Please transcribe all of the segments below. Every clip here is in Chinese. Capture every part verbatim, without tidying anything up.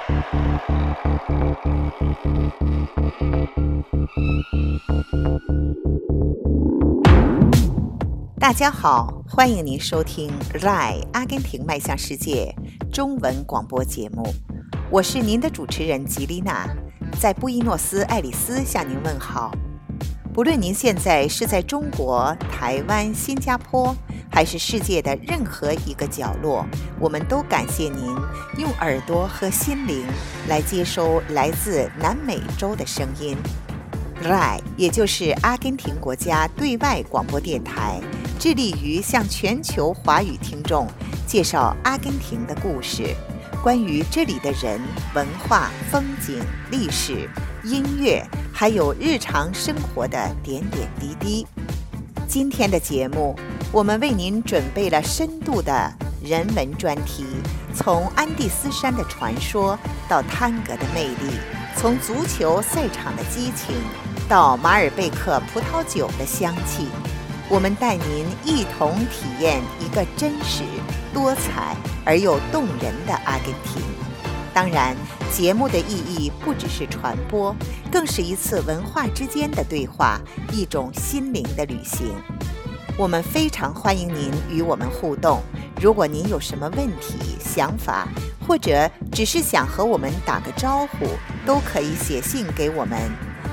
大家好，欢迎您收听 R A I 阿根廷迈向世界中文广播节目，我是您的主持人吉丽娜，在布宜诺斯艾利斯向您问好。不论您现在是在中国、台湾、新加坡，还是世界的任何一个角落，我们都感谢您用耳朵和心灵来接收来自南美洲的声音。R A I 也就是阿根廷国家对外广播电台，致力于向全球华语听众介绍阿根廷的故事，关于这里的人、文化、风景、历史、音乐，还有日常生活的点点滴滴。今天的节目，我们为您准备了深度的人文专题，从安第斯山的传说到探戈的魅力，从足球赛场的激情到马尔贝克葡萄酒的香气，我们带您一同体验一个真实、多彩而又动人的阿根廷。当然，节目的意义不只是传播，更是一次文化之间的对话，一种心灵的旅行。我们非常欢迎您与我们互动，如果您有什么问题、想法，或者只是想和我们打个招呼，都可以写信给我们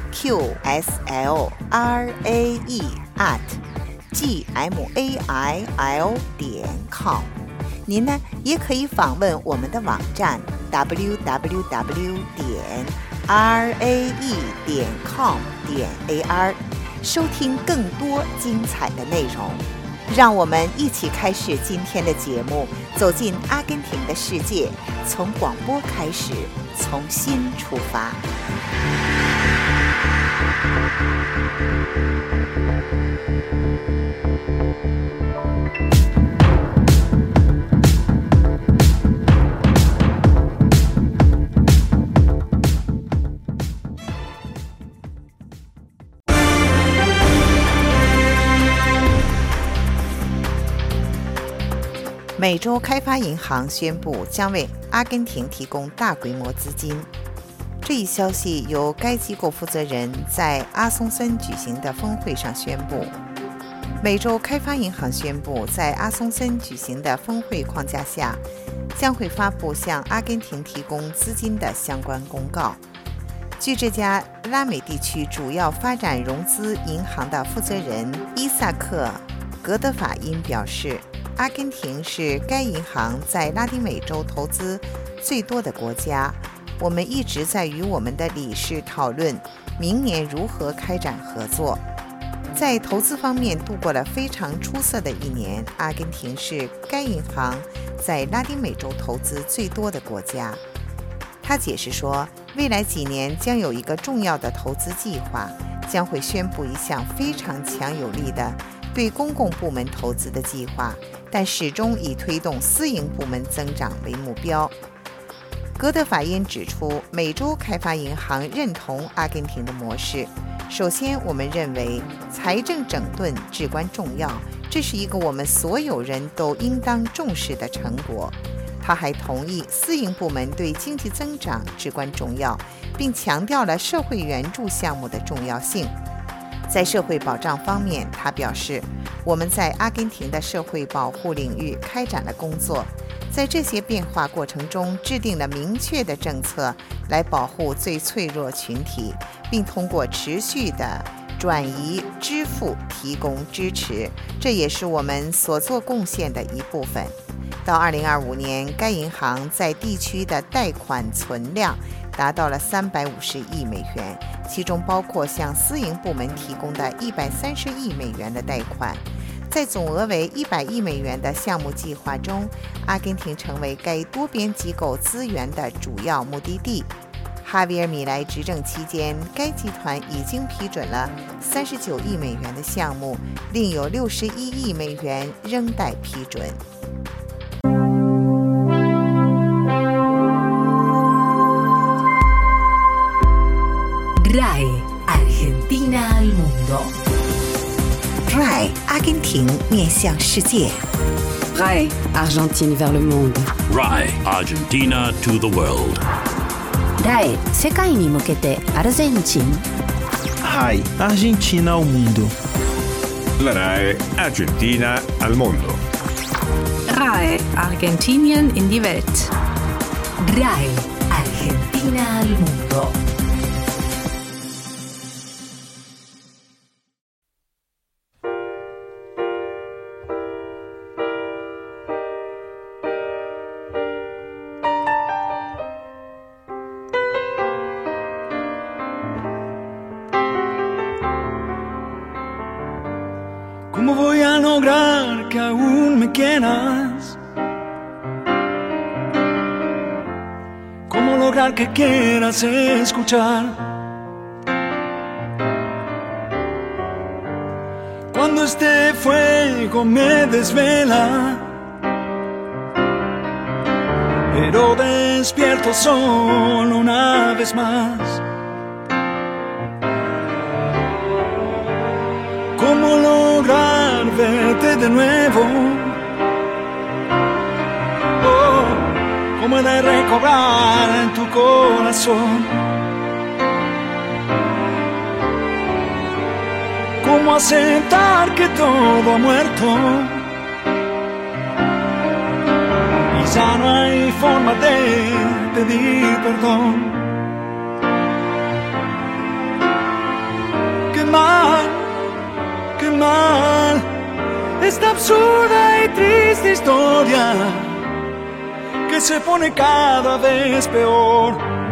q s l r a e at g m a i l 点 com。 您呢也可以访问我们的网站 w w w 点 r a e 点 com 点 a r， 收听更多精彩的内容。让我们一起开始今天的节目，走进阿根廷的世界，从广播开始，从心出发。美洲开发银行宣布将为阿根廷提供大规模资金。这一消息由该机构负责人在阿松森举行的峰会上宣布。美洲开发银行宣布，在阿松森举行的峰会框架下，将会发布向阿根廷提供资金的相关公告。据这家拉美地区主要发展融资银行的负责人伊萨克·格德法因表示，阿根廷是该银行在拉丁美洲投资最多的国家。我们一直在与我们的理事讨论明年如何开展合作。在投资方面度过了非常出色的一年，阿根廷是该银行在拉丁美洲投资最多的国家。他解释说，未来几年将有一个重要的投资计划，将会宣布一项非常强有力的对公共部门投资的计划，但始终以推动私营部门增长为目标。格德法因指出，美洲开发银行认同阿根廷的模式。首先，我们认为财政整顿至关重要，这是一个我们所有人都应当重视的成果。他还同意私营部门对经济增长至关重要，并强调了社会援助项目的重要性。在社会保障方面，他表示，我们在阿根廷的社会保护领域开展了工作，在这些变化过程中制定了明确的政策来保护最脆弱群体，并通过持续的转移支付提供支持，这也是我们所做贡献的一部分。到二零二五年，该银行在地区的贷款存量达到了三百五十亿美元，其中包括向私营部门提供的一百三十亿美元的贷款。在总额为一百亿美元的项目计划中，阿根廷成为该多边机构资源的主要目的地。哈维尔·米莱执政期间，该集团已经批准了三十九亿美元的项目，另有六十一亿美元仍待批准。 R A I Argentina al mundo。 R A I 阿根廷面向世界。 R A I Argentine vers le monde。 R A I Argentina to the world。 RAE 世界に向けてアルゼンチン RAI Argentina ao mundo. La RAE Argentina al mondo. RAE Argentinien in die Welt. RAE Argentina al mundo. ¿Cómo voy a lograr que aún me quieras? ¿Cómo lograr que quieras escuchar? Cuando este fuego me desvela, pero despierto solo una vez más. ¿Cómo lograr verte de nuevo? Oh, ¿cómo he de recobrar en tu corazón? ¿Cómo aceptar que todo ha muerto? Y ya no hay forma de pedir perdón. ¡Qué mal! ¡Qué mal! Esta absurda y triste historia que se pone cada vez peor.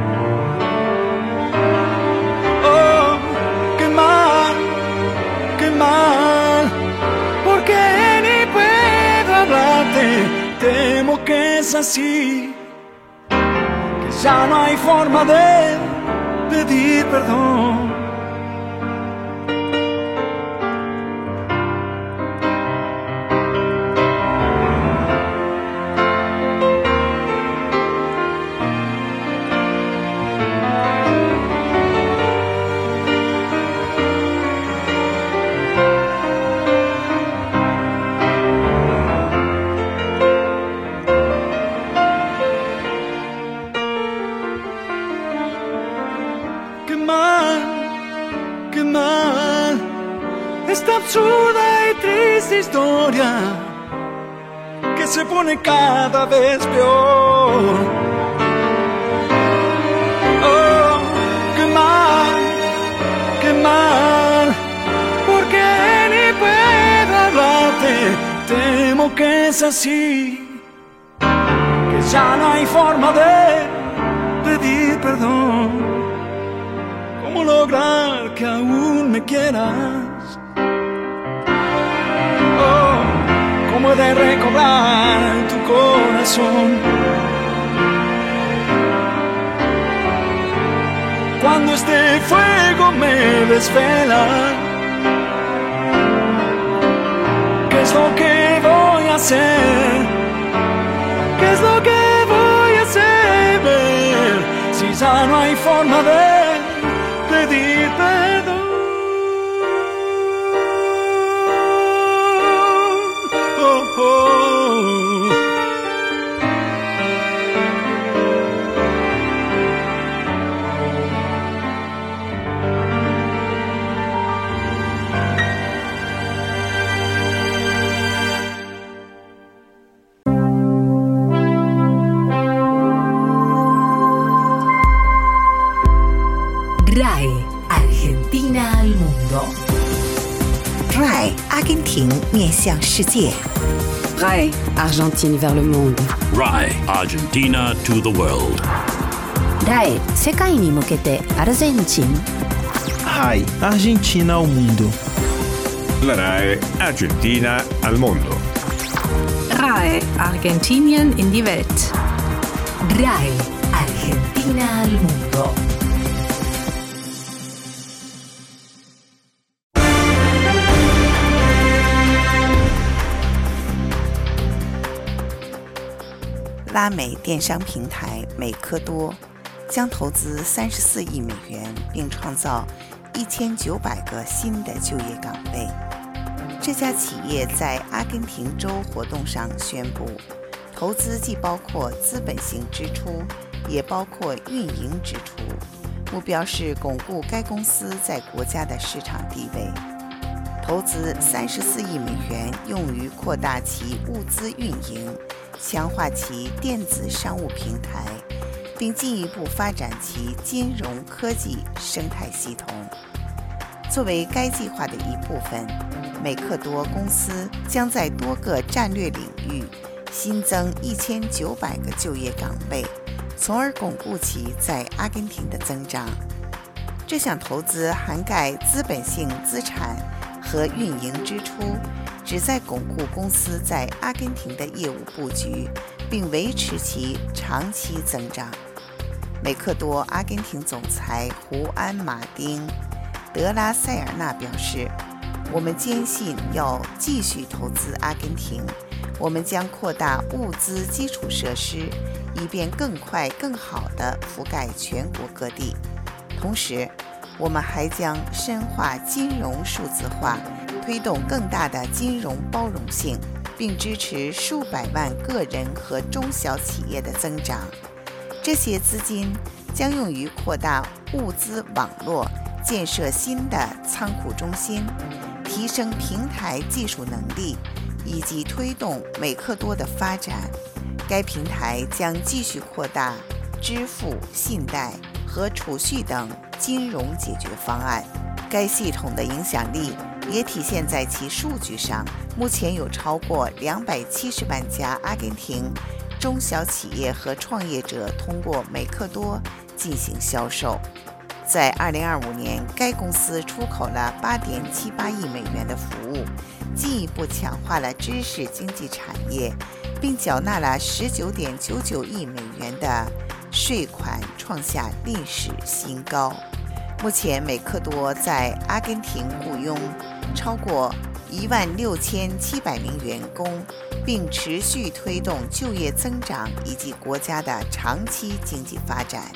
Oh, qué mal, qué mal, porque ni puedo hablarte. Temo que es así, que ya no hay forma de pedir perdón. Esta absurda y triste historia que se pone cada vez peor. Oh, qué mal, qué mal, porque ni puedo hablarte. Temo que es así, que ya no hay forma de pedir perdón. ¿Cómo lograr que aún me quieras? ¿Cómo he de recobrar tu corazón? Cuando este fuego me desvela, ¿qué es lo que voy a hacer? ¿Qué es lo que voy a hacer? Si ya no hay forma de pedir perdón. RAE Argentina al mundo. RAI 阿根廷面向世界。 RAE Argentine vers le monde. RAE Argentina to the world. RAE 世界に向けてアルゼンチン RAI Argentina ao mundo. La RAE Argentina al mondo. RAE Argentinien in die Welt. RAE Argentina al mundo. 《拉美电商平台美科多将投资三十四亿美元，并创造一千九百个新的就业岗位。这家企业在阿根廷州活动上宣布，投资既包括资本性支出， 也包括运营支出，目标是巩固该公司在国家的市场地位。投资三十四亿美元用于扩大其物资运营，强化其电子商务平台，并进一步发展其金融科技生态系统。作为该计划的一部分，美克多公司将在多个战略领域新增一千九百个就业岗位，从而巩固其在阿根廷的增长。这项投资涵盖资本性资产和运营支出，旨在巩固公司在阿根廷的业务布局，并维持其长期增长。美克多阿根廷总裁胡安·马丁·德拉塞尔纳表示，我们坚信要继续投资阿根廷，我们将扩大物资基础设施，以便更快更好地覆盖全国各地。同时，我们还将深化金融数字化，推动更大的金融包容性，并支持数百万个人和中小企业的增长。这些资金将用于扩大物资网络，建设新的仓库中心，提升平台技术能力，以及推动美克多的发展。该平台将继续扩大支付、信贷和储蓄等金融解决方案。该系统的影响力也体现在其数据上，目前有超过两百七十万家阿根廷中小企业和创业者通过美克多进行销售。在二零二五年，该公司出口了八点七八亿美元的服务，进一步强化了知识经济产业，并缴纳了十九点九九亿美元的税款，创下历史新高。目前，美克多在阿根廷雇佣超过一万六千七百名员工，并持续推动就业增长以及国家的长期经济发展。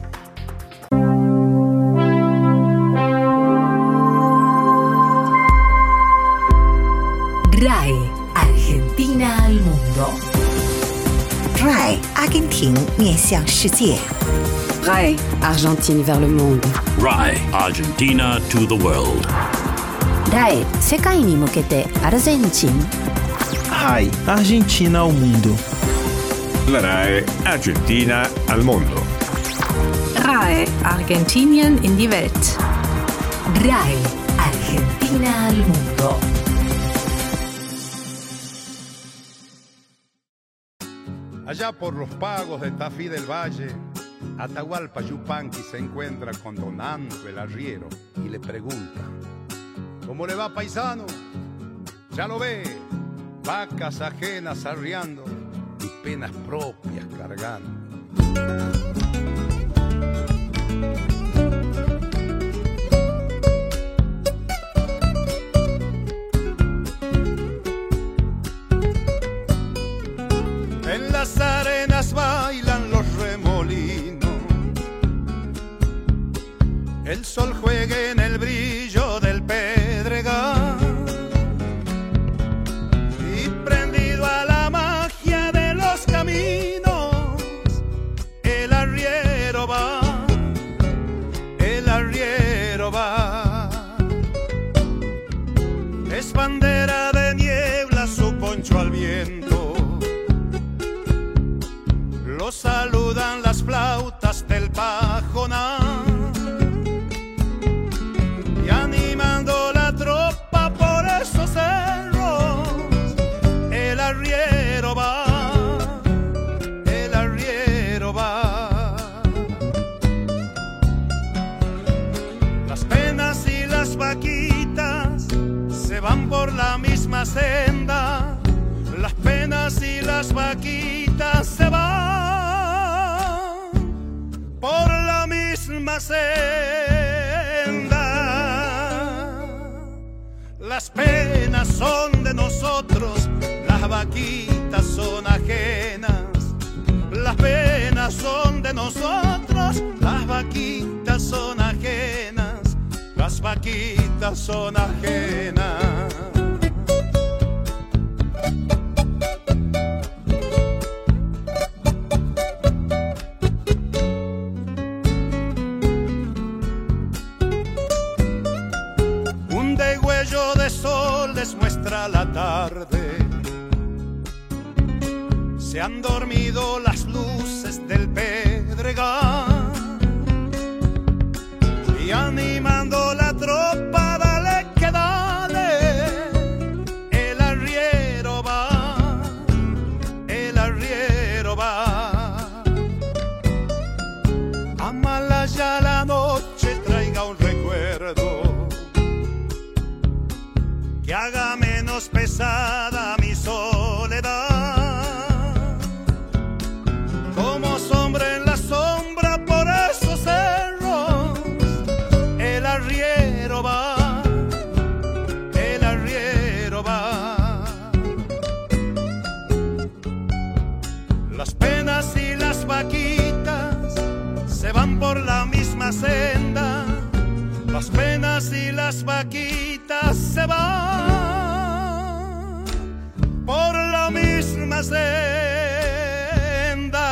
R A I Argentina al mundo. R A I 阿根廷面向世界。 R A I Argentine vers le monde. R A I Argentina to the world. R A I 世界に向けてアルゼンチン。 R A I Argentina ao mundo. La R A I Argentina al mondo. R A I Argentinien in die Welt. R A I Argentina al mundo. Allá por los pagos de Tafí del Valle, Atahualpa Yupanqui se encuentra con don Ando el arriero y le pregunta: ¿cómo le va, paisano? Ya lo ve, vacas ajenas arriando y penas propias cargando. En las arenas bailan los remolinos, el sol juega en el brillo del pedregal, y prendido a la magia de los caminos, el arriero va, el arriero va. Es bandera de niebla su poncho al viento, lo saludan las flautas del pajonal, y animando la tropa por esos cerros, el arriero va, el arriero va. Las penas y las vaquitas se van por la misma senda, las penas y las vaquitas se van por la misma senda. Las penas son de nosotros, las vaquitas son ajenas. Las penas son de nosotros, las vaquitas son ajenas. Las vaquitas son ajenas. llega la tarde, se han dormido las luces del Pedregal y animando la tropa, dale que dale, el arriero va, el arriero va. Amalaya la noche, traiga un recuerdo que haga menos pesada mi soledad. Como sombra en la sombra por esos cerros, el arriero va, el arriero va. Las penas y las vaquitas se van por la misma senda, las penas y las vaquitas se van por la misma senda.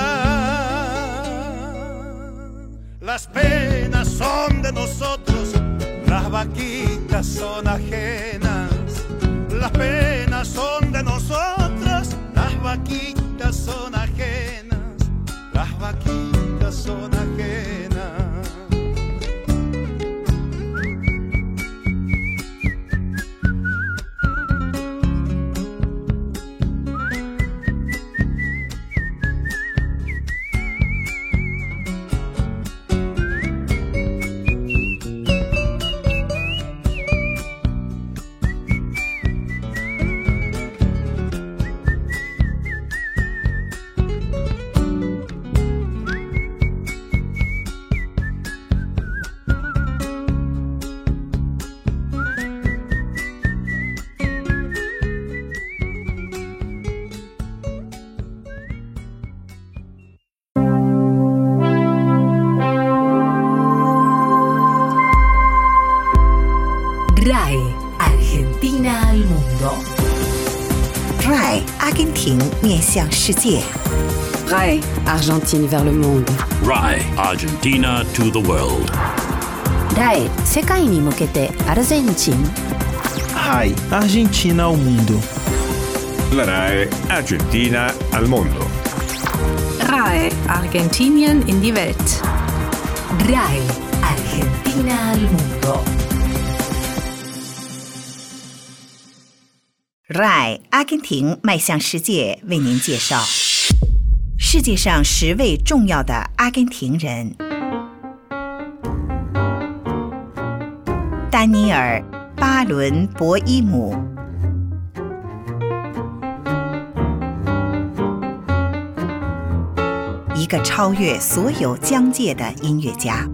Las penas son de nosotros, las vaquitas son ajenas. Las penas son de nosotros, las vaquitas son ajenas. Las vaquitas son ajenas. R A E Argentina al mundo. R A E 阿根廷面向世界。 R A E Argentine vers le monde. R A E Argentina to the world. R A E 世界に向けてアルゼンチン。 R A E Argentina ao mundo. La R A E Argentina al mondo. R A E Argentinien in die Welt. R A E Argentina al mundo. R A E 阿根廷迈向世界为您介绍世界上十位重要的阿根廷人。丹尼尔·巴伦博伊姆，一个超越所有疆界的音乐家。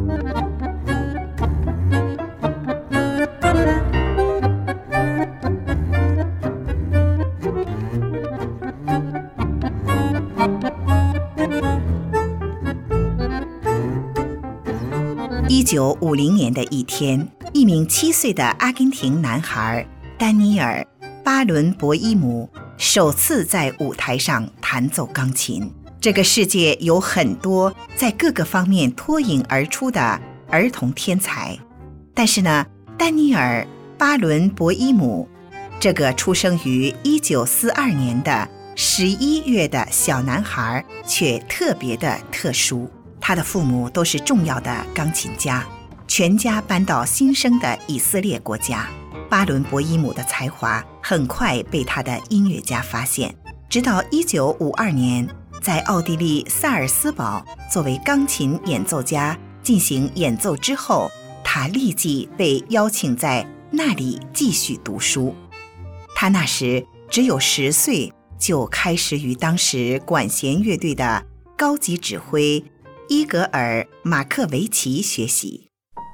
一九五零年的一天，一名七岁的阿根廷男孩丹尼尔·巴伦博伊姆首次在舞台上弹奏钢琴。这个世界有很多在各个方面脱颖而出的儿童天才，但是呢，丹尼尔·巴伦博伊姆这个出生于一九四二年的十一月的小男孩却特别的特殊。他的父母都是重要的钢琴家，全家搬到新生的以色列国家。巴伦博伊姆的才华很快被他的音乐家发现，直到一九五二年，在奥地利萨尔斯堡作为钢琴演奏家进行演奏之后，他立即被邀请在那里继续读书。他那时只有十岁，就开始与当时管弦乐队的高级指挥伊格尔·马克维奇学习。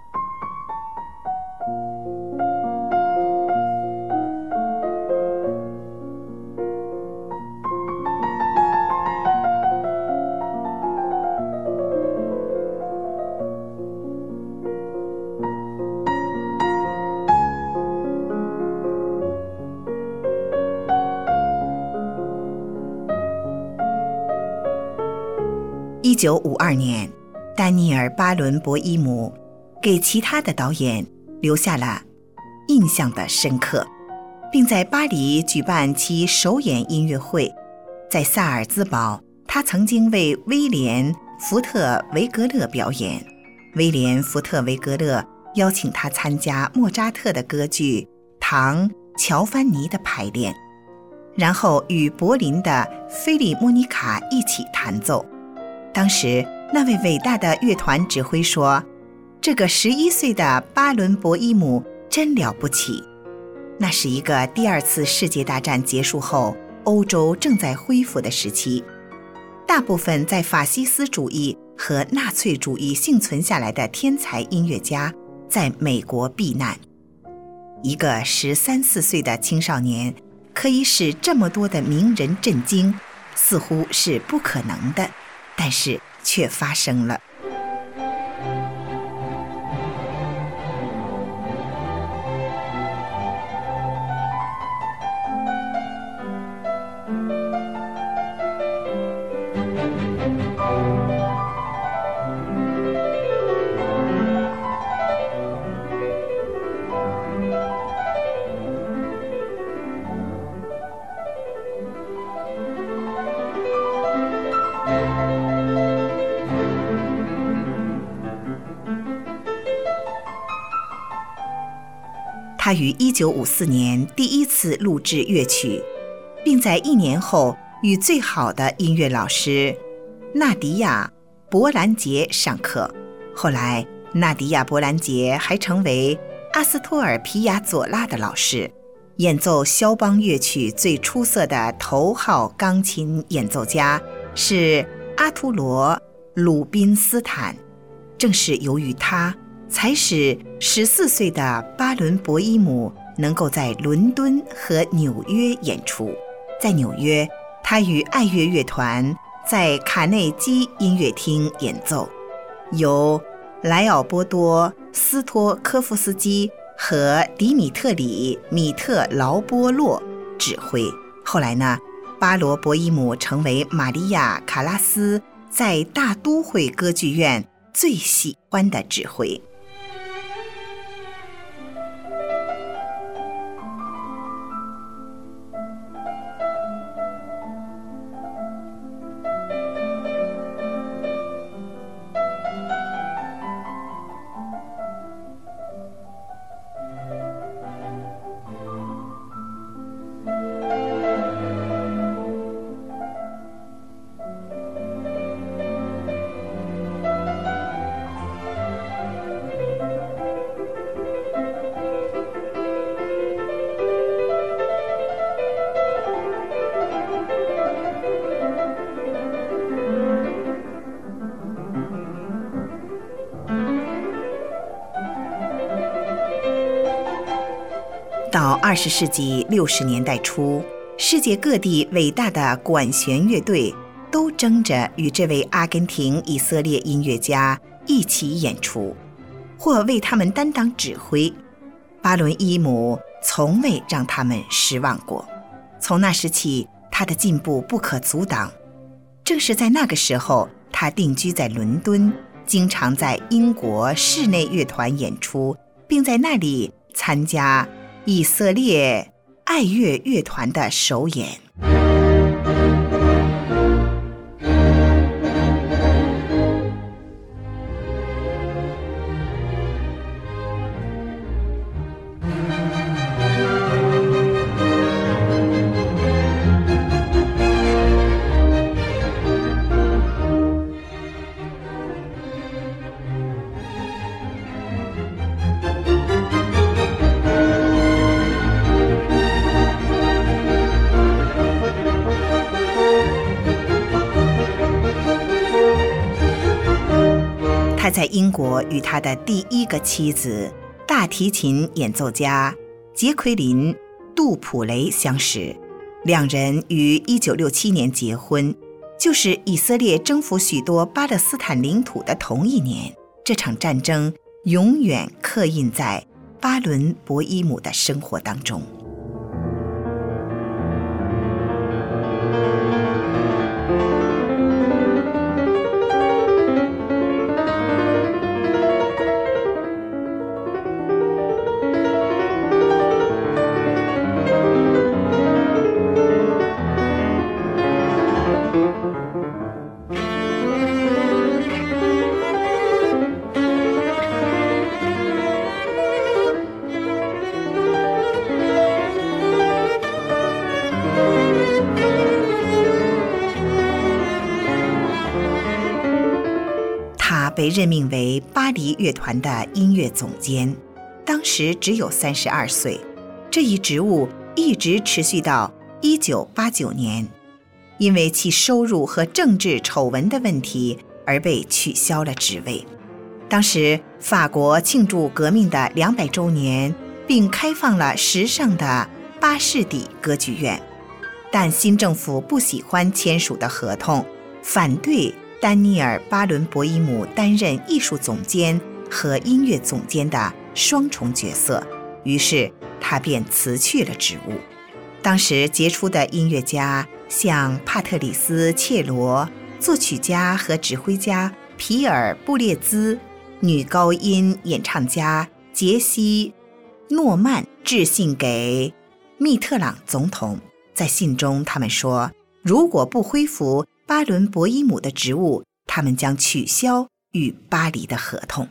一九五二年，丹尼尔·巴伦博伊姆给其他的导演留下了印象的深刻。 并在巴黎举办其首演音乐会。在萨尔兹堡，他曾经为威廉·福特维格勒表演。威廉·福特维格勒邀请他参加莫扎特的歌剧《唐乔凡尼》的排练，然后与柏林的菲利莫尼卡一起弹奏。当时那位伟大的乐团指挥说，这个十一岁的巴伦博伊姆真了不起。那是一个第二次世界大战结束后欧洲正在恢复的时期，大部分在法西斯主义和纳粹主义幸存下来的天才音乐家在美国避难。一个十三四岁的青少年可以使这么多的名人震惊，似乎是不可能的，但是却发生了。他于一九五四年第一次录制乐曲，并在一年后与最好的音乐老师纳迪亚·伯兰杰上课。后来，纳迪亚·伯兰杰还成为阿斯托尔·皮亚佐拉的老师，演奏肖邦乐曲最出色的头号钢琴演奏家是阿图罗·鲁宾斯坦。正是由于他，才使十四岁的巴伦博伊姆能够在伦敦和纽约演出。在纽约，他与爱乐乐团在卡内基音乐厅演奏，由莱奥波多·斯托科夫斯基和迪米特里·米特劳波洛指挥。后来呢，巴罗博伊姆成为玛利亚·卡拉斯在大都会歌剧院最喜欢的指挥。到二十世纪六十年代初，世界各地伟大的管弦乐队都争着与这位阿根廷以色列音乐家一起演出，或为他们担当指挥。巴伦伊姆从未让他们失望过。从那时起，他的进步不可阻挡。正是在那个时候，他定居在伦敦，经常在英国室内乐团演出，并在那里参加以色列爱乐乐团的首演。他在英国与他的第一个妻子大提琴演奏家杰奎琳·杜普雷相识，两人于一九六七年结婚，就是以色列征服许多巴勒斯坦领土的同一年。这场战争永远刻印在巴伦博伊姆的生活当中。 被任命为巴黎乐团的音乐总监，当时只有三十二岁。这一职务一直持续到一九八九年，因为其收入和政治丑闻的问题而被取消了职位。当时法国庆祝革命的两百周年，并开放了时尚的巴士底歌剧院，但新政府不喜欢签署的合同，反对丹尼尔·巴伦博伊姆担任艺术总监和音乐总监的双重角色，于是他便辞去了职务。当时杰出的音乐家像帕特里斯·切罗，作曲家和指挥家皮尔·布列兹，女高音演唱家杰西·诺曼致信给密特朗总统。在信中他们说，如果不恢复巴伦博伊姆的职务，他们将取消与巴黎的合同。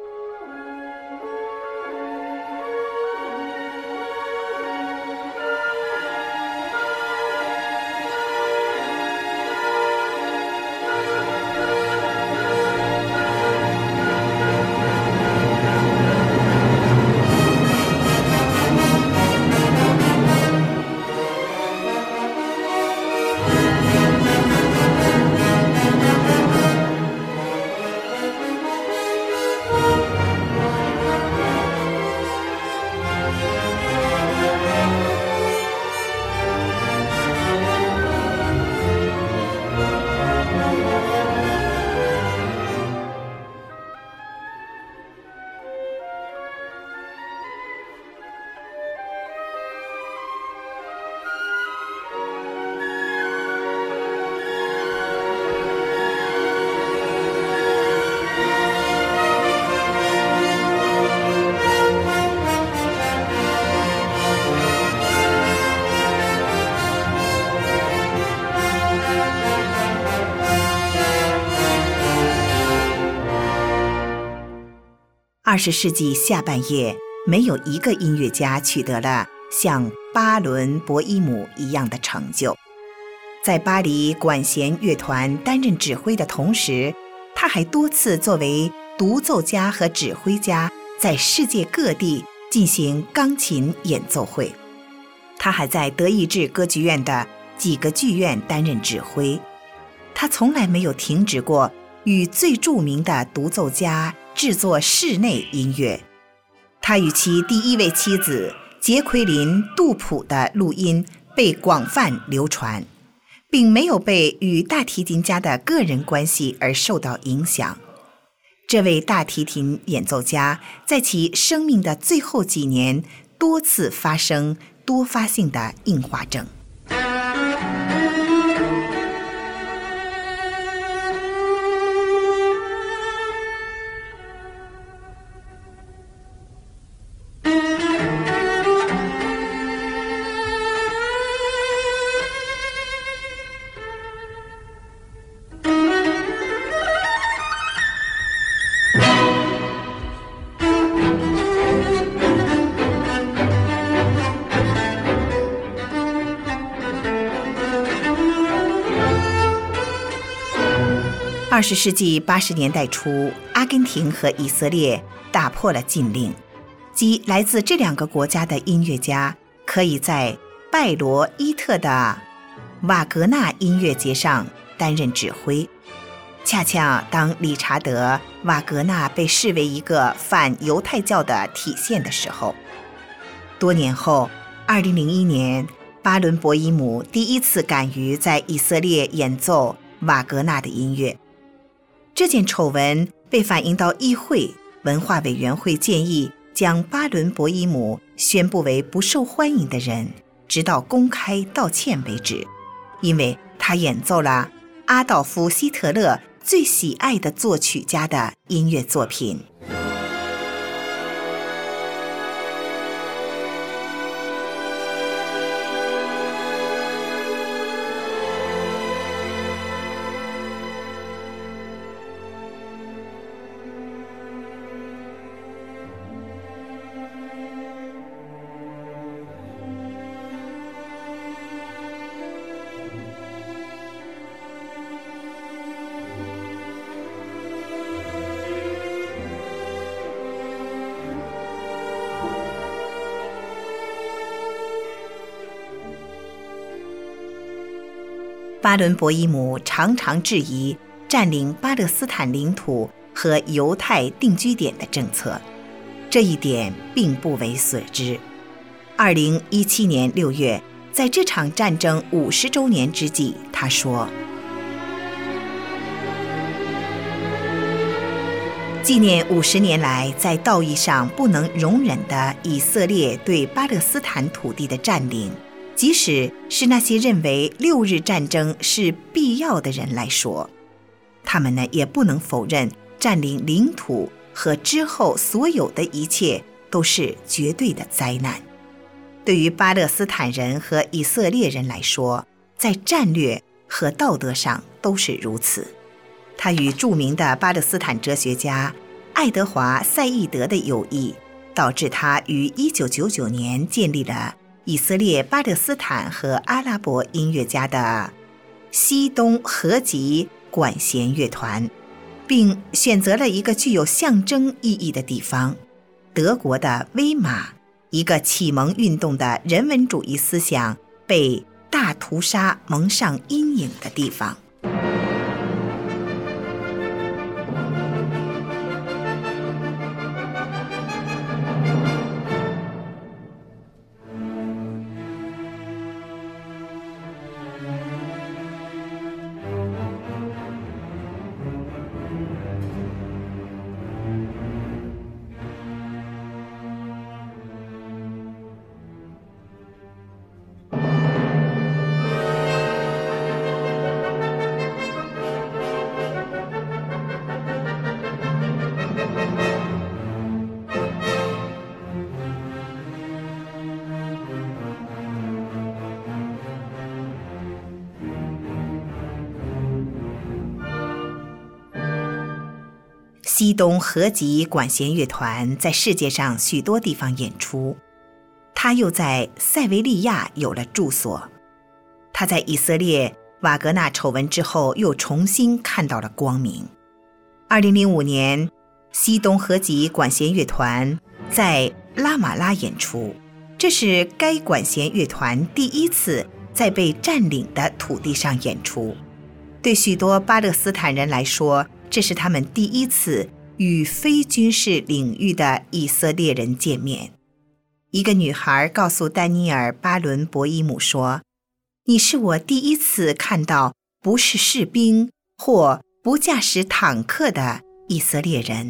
二十世纪下半叶，没有一个音乐家取得了像巴伦博伊姆一样的成就。在巴黎管弦乐团担任指挥的同时，他还多次作为独奏家和指挥家在世界各地进行钢琴演奏会。他还在德意志歌剧院的几个剧院担任指挥。他从来没有停止过与最著名的独奏家制作室内音乐。他与其第一位妻子杰奎琳·杜普的录音被广泛流传，并没有被与大提琴家的个人关系而受到影响。这位大提琴演奏家在其生命的最后几年多次发生多发性的硬化症。二十世纪八十年代初，阿根廷和以色列打破了禁令，即来自这两个国家的音乐家可以在拜罗伊特的瓦格纳音乐节上担任指挥。恰恰当理查德·瓦格纳被视为一个反犹太教的体现的时候，多年后，二零零一年，巴伦博伊姆第一次敢于在以色列演奏瓦格纳的音乐。这件丑闻被反映到议会，文化委员会建议将巴伦博伊姆宣布为不受欢迎的人，直到公开道歉为止，因为他演奏了阿道夫·希特勒最喜爱的作曲家的音乐作品。 巴伦博伊姆常常质疑占领巴勒斯坦领土和犹太定居点的政策，这一点并不为所知。二零一七年六月，在这场战争五十周年之际，他说：“纪念五十年来在道义上不能容忍的以色列对巴勒斯坦土地的占领，即使是那些认为六日战争是必要的人来说，他们呢也不能否认占领领土和之后所有的一切都是绝对的灾难。对于巴勒斯坦人和以色列人来说，在战略和道德上都是如此。”他与著名的巴勒斯坦哲学家爱德华·赛义德的友谊，导致他于一九九九年建立了以色列巴勒斯坦和阿拉伯音乐家的西东合集管弦乐团，并选择了一个具有象征意义的地方——德国的威玛，一个启蒙运动的人文主义思想被大屠杀蒙上阴影的地方。西东合集管弦乐团在世界上许多地方演出，他又在塞维利亚有了住所。他在以色列瓦格纳丑闻之后又重新看到了光明。二零零五年，西东合集管弦乐团在拉玛拉演出，这是该管弦乐团第一次在被占领的土地上演出。对许多巴勒斯坦人来说，这是他们第一次与非军事领域的以色列人见面。一个女孩告诉丹尼尔·巴伦博伊姆说：“你是我第一次看到不是士兵或不驾驶坦克的以色列人。”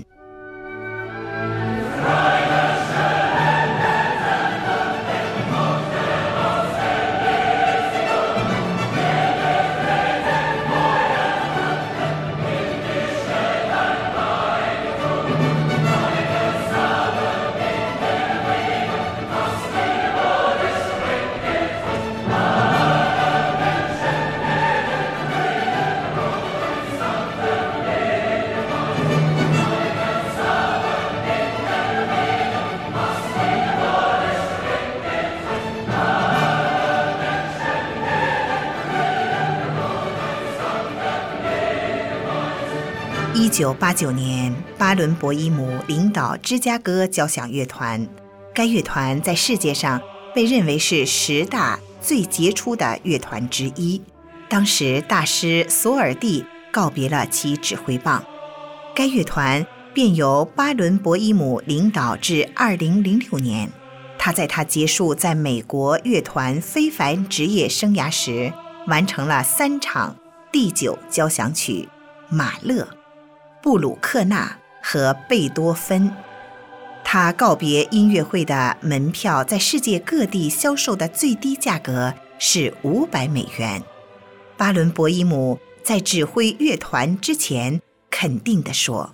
一九八九年，巴伦博伊姆领导芝加哥交响乐团，该乐团在世界上被认为是十大最杰出的乐团之一。当时大师索尔蒂告别了其指挥棒，该乐团便由巴伦博伊姆领导至二零零六年。他在他结束在美国乐团非凡职业生涯时，完成了三场第九交响曲《马勒》、布鲁克纳和贝多芬。他告别音乐会的门票在世界各地销售的最低价格是五百美元。巴伦博伊姆在指挥乐团之前肯定地说：“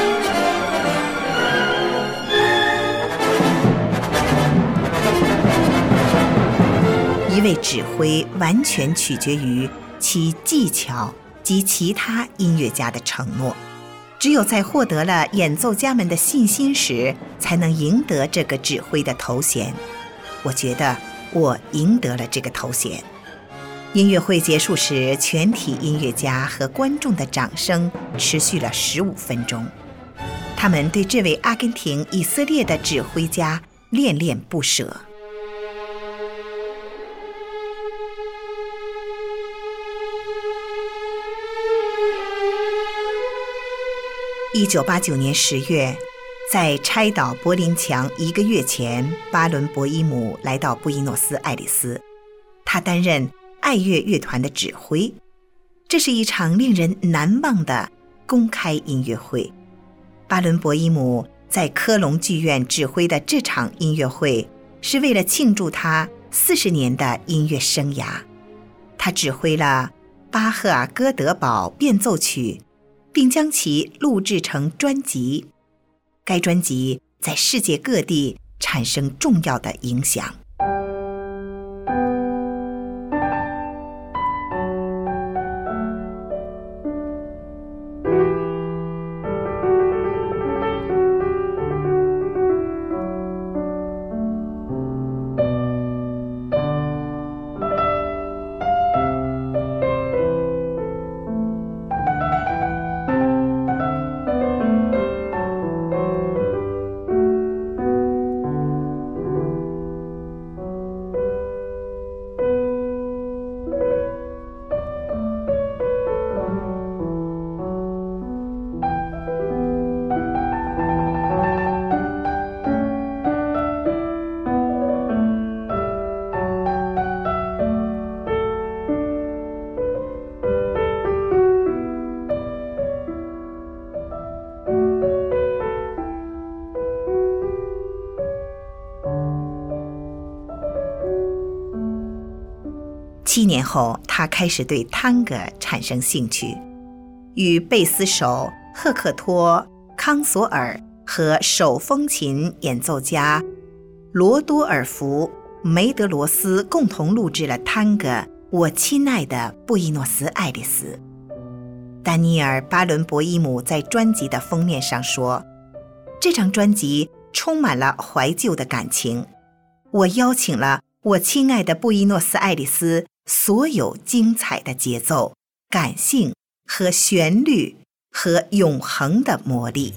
一位指挥完全取决于其技巧及其他音乐家的承诺。只有在获得了演奏家们的信心时，才能赢得这个指挥的头衔。我觉得我赢得了这个头衔。”音乐会结束时，全体音乐家和观众的掌声持续了十五分钟。他们对这位阿根廷以色列的指挥家恋恋不舍。 一九八九年十月，在拆倒柏林墙一个月前，巴伦博伊姆来到布宜诺斯艾利斯，他担任爱乐乐团的指挥。这是一场令人难忘的公开音乐会。巴伦博伊姆在科隆剧院指挥的这场音乐会，是为了庆祝他四十年的音乐生涯。他指挥了巴赫尔哥德堡变奏曲，并将其录制成专辑。该专辑在世界各地产生重要的影响。七年后，他开始对探戈产生兴趣，与贝斯手赫克托·康索尔和手风琴演奏家罗多尔夫·梅德罗斯共同录制了探戈《我亲爱的布宜诺斯艾利斯》。丹尼尔·巴伦博伊姆在专辑的封面上说，这张专辑充满了怀旧的感情，我邀请了我亲爱的布宜诺斯艾利斯所有精彩的节奏、感性和旋律和永恒的魔力。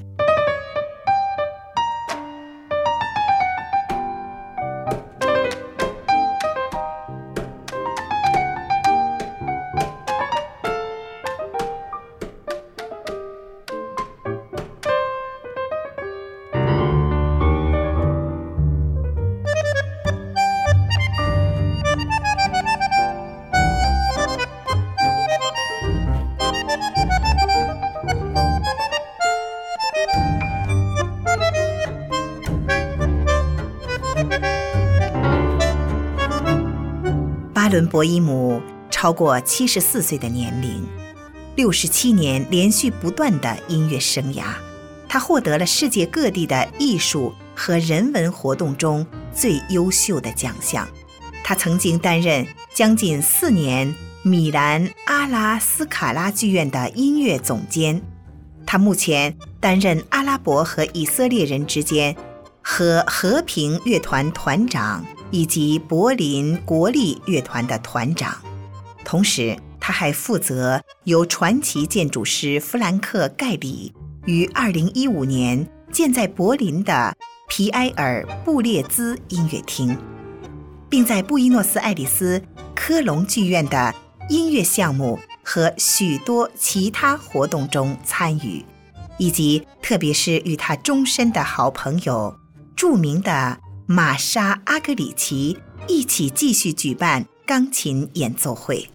巴伦博伊姆超过七十四岁的年龄，六十七年连续不断的音乐生涯，他获得了世界各地的艺术和人文活动中最优秀的奖项。他曾经担任将近四年米兰阿拉斯卡拉剧院的音乐总监。他目前担任阿拉伯和以色列人之间和和平乐团团长以及柏林国立乐团的团长。同时，他还负责由传奇建筑师弗兰克·盖里于二零一五年建在柏林的皮埃尔·布列兹音乐厅，并在布宜诺斯艾利斯科隆剧院的音乐项目和许多其他活动中参与，以及特别是与他终身的好朋友著名的玛莎·阿格里奇一起继续举办钢琴演奏会。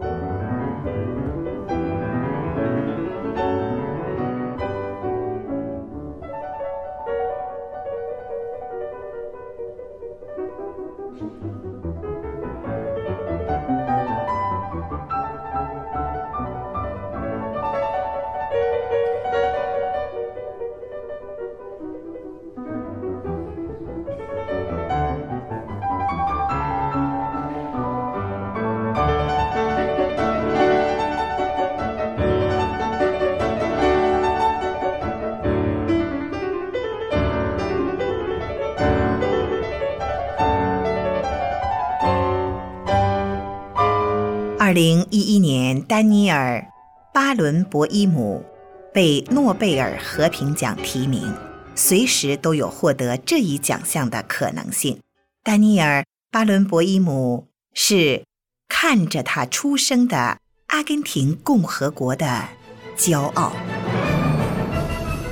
二零一一年，丹尼尔·巴伦博伊姆被诺贝尔和平奖提名，随时都有获得这一奖项的可能性。丹尼尔·巴伦博伊姆是看着他出生的阿根廷共和国的骄傲。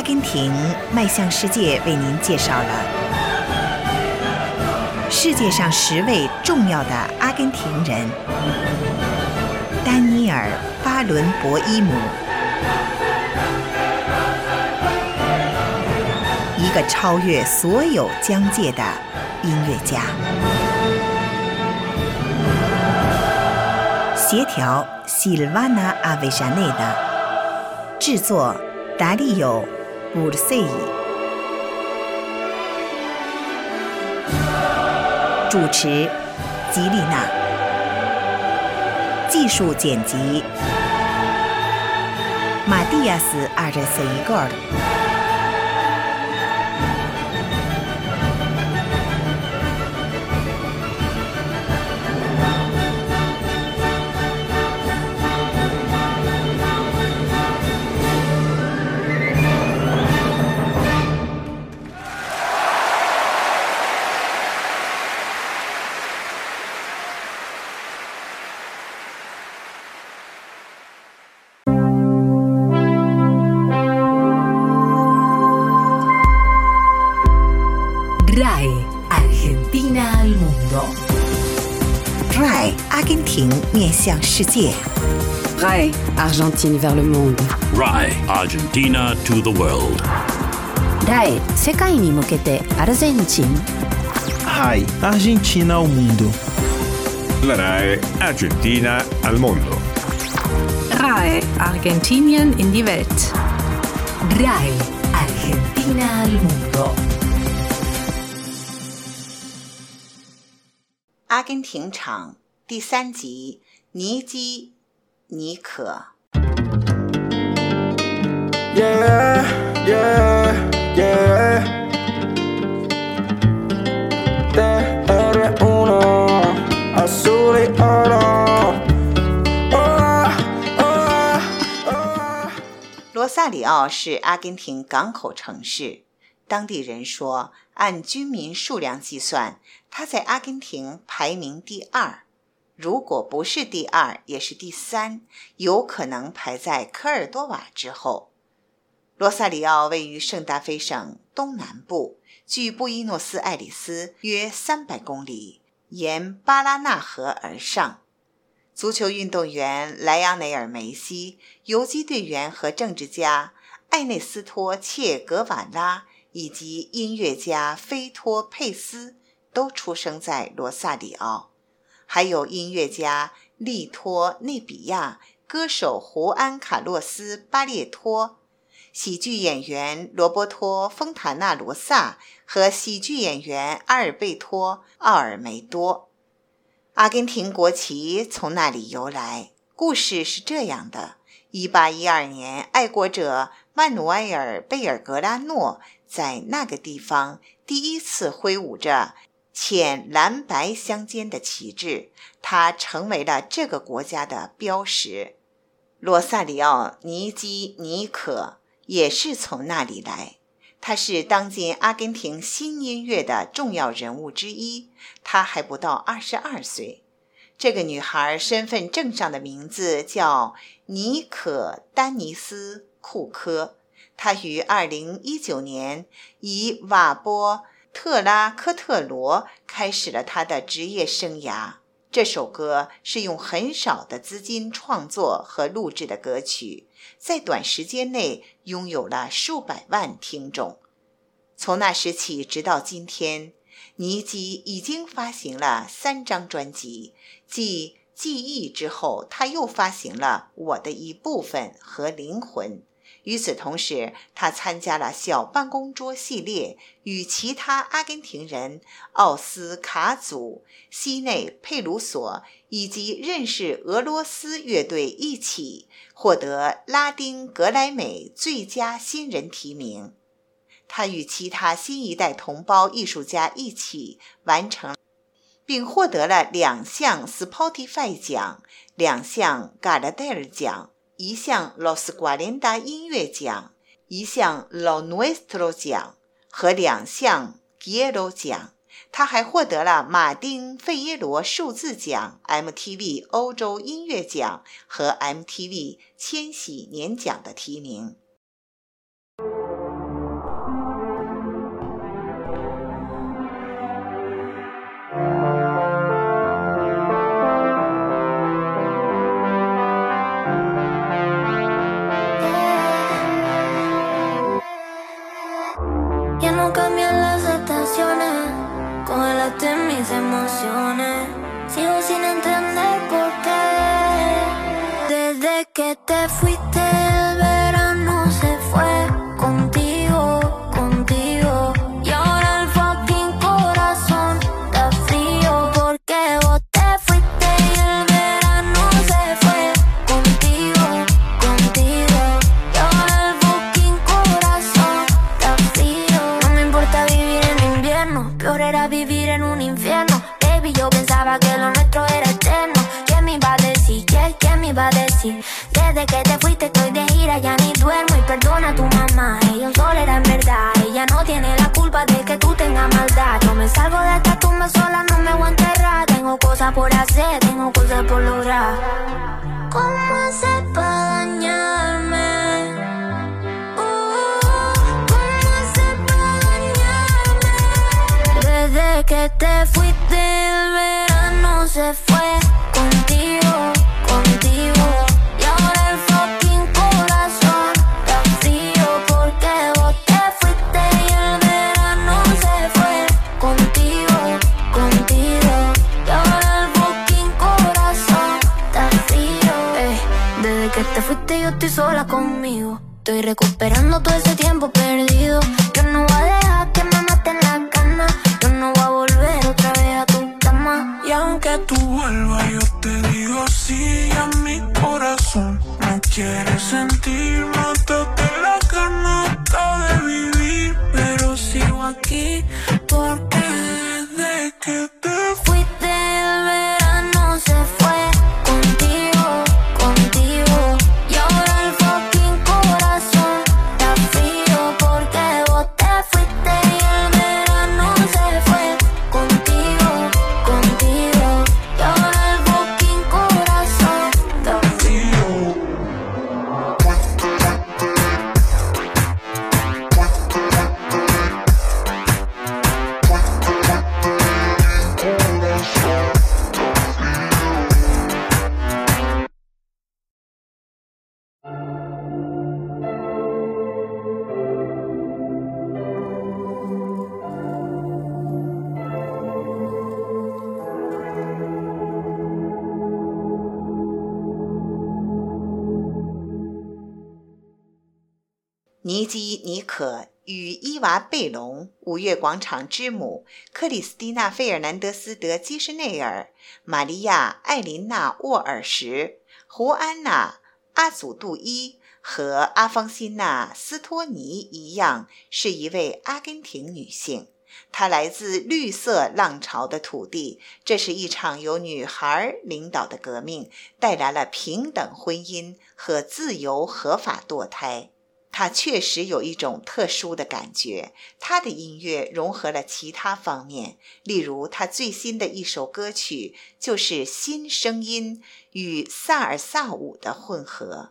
根廷迈向世界为您介绍了世界上十位重要的阿根廷人。丹尼尔·巴伦博伊姆，一个超越所有疆界的音乐家。协调西尔瓦纳·阿维沙内达，制作达利尤·乌尔塞伊，主持吉丽娜，技术剪辑马蒂亚斯·阿热塞伊戈尔。 R A E Argentina al mundo. R A E 阿根廷面向世界。 R A E Argentine vers le monde. R A E Argentina to the world. R A E 世界に向けてアルゼンチン。 R A E Argentina ao mundo. La R A E Argentina al mondo. R A E Argentinien in die Welt. R A E Argentina al mundo. 阿根廷场第三集，尼基尼可。 Yeah, yeah, yeah. T R uno, azul y oro. Oh, oh, oh. 罗萨里奥是阿根廷港口城市，当地人说，按居民数量计算，它在阿根廷排名第二，如果不是第二，也是第三，有可能排在科尔多瓦之后。罗萨里奥位于圣达菲省东南部，距布宜诺斯艾利斯约三百公里，沿巴拉纳河而上。足球运动员莱昂内尔·梅西、游击队员和政治家艾内斯托·切格瓦拉以及音乐家菲托·佩斯都出生在罗萨里奥，还有音乐家利托·内比亚、歌手胡安·卡洛斯·巴列托、喜剧演员罗伯托·丰塔纳罗萨和喜剧演员阿尔贝托·奥尔梅多。阿根廷国旗从那里由来，故事是这样的：一八一二年，爱国者曼努埃尔·贝尔格拉诺在那个地方第一次挥舞着浅蓝白相间的旗帜，它成为了这个国家的标识。罗萨里奥·尼基尼可也是从那里来，他是当今阿根廷新音乐的重要人物之一，他还不到二十二岁。这个女孩身份证上的名字叫尼可·丹尼斯·库科，她于二零一九年以瓦波特拉科特罗开始了她的职业生涯。这首歌是用很少的资金创作和录制的歌曲，在短时间内拥有了数百万听众。从那时起直到今天，尼基已经发行了三张专辑，继《记忆》之后，他又发行了《我的一部分》和《灵魂》。与此同时，他参加了小办公桌系列，与其他阿根廷人奥斯卡祖、西内佩鲁索以及认识俄罗斯乐队一起获得拉丁格莱美最佳新人提名。他与其他新一代同胞艺术家一起完成，并获得了两项 Spotify 奖、两项 Gardel 奖、一项 Los cuarenta 音乐奖、一项 Lo Nuestro 奖和两项 Quiero 奖。他还获得了马丁·费耶罗数字奖、M T V 欧洲音乐奖和 M T V 千禧年奖的提名。 parte de mis emociones. Sigo sin entender por qué. Desde que te fuiste el verano se fue contigo, contigo. Y ahora el fucking corazón está frío porque vos te fuiste y el verano se fue contigo, contigo. Y ahora el fucking corazón está frío. No me importa vivir en invierno, peor era vivir en un infierno. Baby, yo pensaba que lo nuestro era eterno. ¿Quién me iba a decir? ¿Quién, quién me iba a decir? Desde que te fuiste estoy de gira, ya ni duermo. Y perdona a tu mamá, ella un sol era en verdad. Ella no tiene la culpa de que tú tengas maldad. Yo me salgo de esta tumba sola, no me voy a enterrar. Tengo cosas por hacer, tengo cosas por lograr. ¿Cómo hacer para dañarme? Uh, ¿Cómo hacer para dañarme? Desde que te fuiste el verano se fue contigo, contigo. Y ahora el fucking corazón está frío porque vos te fuiste y el verano se fue contigo, contigo. Y ahora el fucking corazón está frío. Ey, desde que te fuiste yo estoy sola conmigo. Estoy recuperando todo ese tiempo perdido. Yo no voy a dejar que me maten la cana. Yo no voy a volver otra vez a tu cama. Y aunque tú vuelvas yo te digo sí, a mi corazón no quiere sentir. Mátate la ganata de vivir, pero sigo aquí porque desde que te fuiste el verano se fue contigo, contigo. Y ahora el fucking corazón está frío porque vos te fuiste y el verano se fue contigo, contigo. Y ahora el fucking corazón está frío. 尼基·尼可与伊娃·贝隆、五月广场之母、克里斯蒂娜·费尔南德斯·德基什内尔、玛利亚·艾琳娜·沃尔什、胡安娜·阿祖杜伊和阿方辛娜·斯托尼一样，是一位阿根廷女性。她来自绿色浪潮的土地，这是一场由女孩领导的革命，带来了平等婚姻和自由合法堕胎。他确实有一种特殊的感觉，他的音乐融合了其他方面，例如他最新的一首歌曲就是新声音与萨尔萨舞的混合。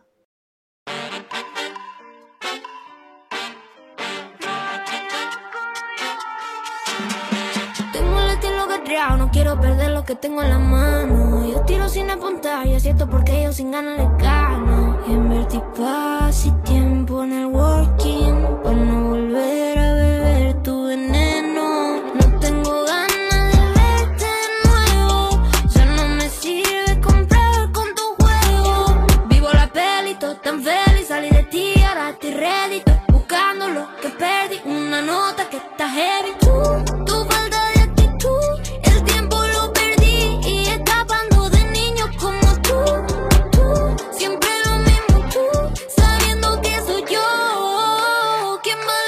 No quiero perder lo que tengo en la mano. Yo tiro sin apuntar y acierto porque yo sin ganas le gano. Invertí paz y tiempo en el working para no volver a beber tu veneno. No tengo ganas de verte de nuevo. Ya no me sirve comprar con tu juego. Vivo la peli, todo tan feliz. Salí de ti, ahora estoy ready. Estoy buscando lo que perdí. Una nota que está heavy. Tú, tu falta de actitud. El tiempo lo perdí y escapando de niños como tú, tú, siempre lo mismo tú, sabiendo que soy yo quien va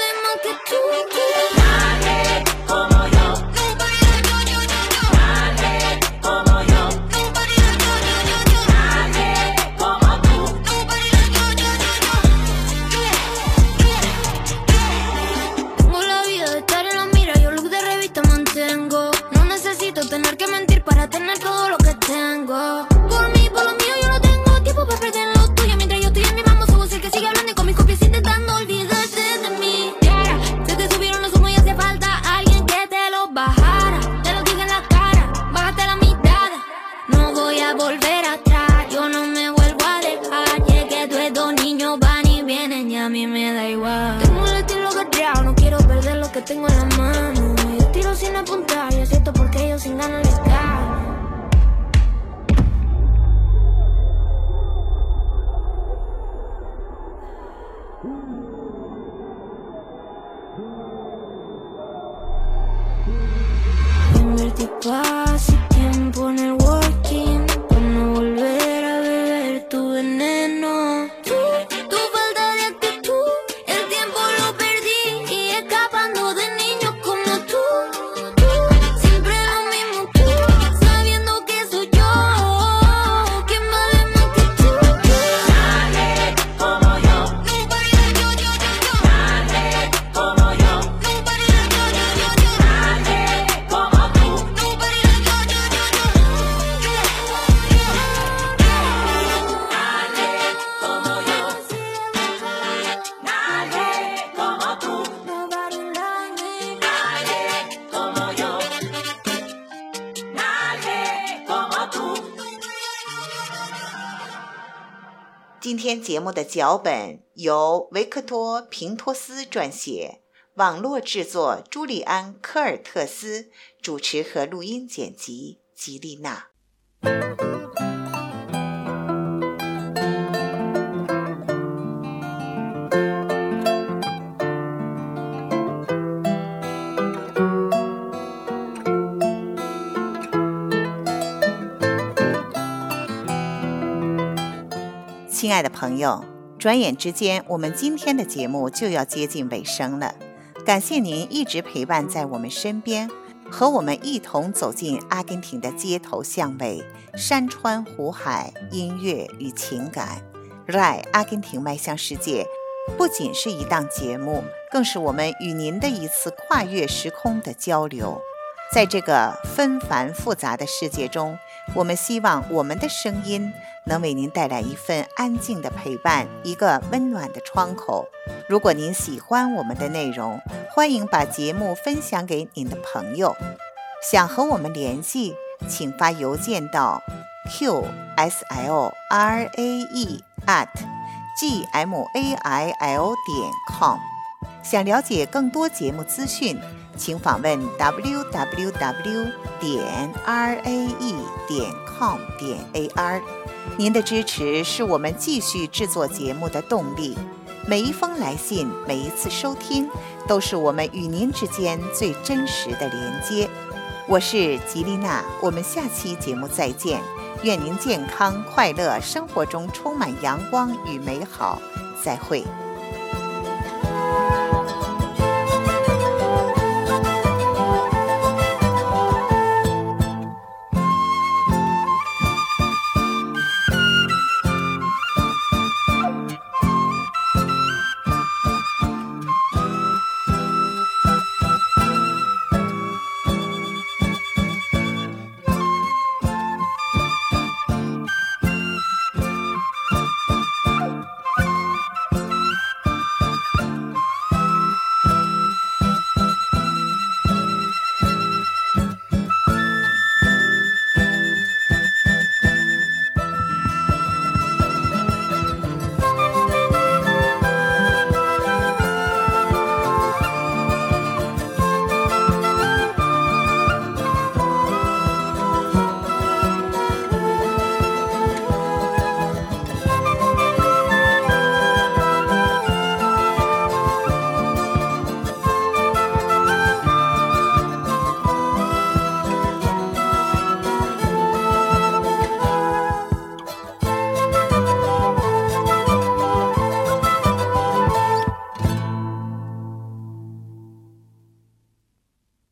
paz y tiempo en el working para no volver a beber tu veneno. Tú, tu falta de actitud, el tiempo lo perdí y escapando de niños como tú. Tú, siempre lo mismo tú, sabiendo que soy yo quien vale más que tú. Nadie como yo, nobody like yo, yo, yo, yo. Nadie como yo, nobody like yo, yo, yo, yo. Nadie como tú, nobody like yo, yo, yo, yo. Nadie como yo, nadie como tú, nobody like me. Nadie como yo, nadie como tú。 今天节目的脚本由维克多·平托斯撰写，网络制作朱利安·科尔特斯，主持和录音剪辑吉丽娜。亲爱的朋友，转眼之间，我们今天的节目就要接近尾声了。感谢您一直陪伴在我们身边，和我们一同走进阿根廷的街头巷尾、山川湖海、音乐与情感。热爱阿根廷迈向世界，不仅是一档节目，更是我们与您的一次跨越时空的交流。在这个纷繁复杂的世界中，我们希望我们的声音能为您带来一份安静的陪伴，一个温暖的窗口。如果您喜欢我们的内容，欢迎把节目分享给您的朋友。想和我们联系，请发邮件到 q s l r a e at g m a i l 点 com。想了解更多节目资讯，请访问 w w w 点 r a e 点 com 点 a r。 您的支持是我们继续制作节目的动力。每一封来信，每一次收听，都是我们与您之间最真实的连接。我是吉丽娜，我们下期节目再见。愿您健康快乐，生活中充满阳光与美好。再会。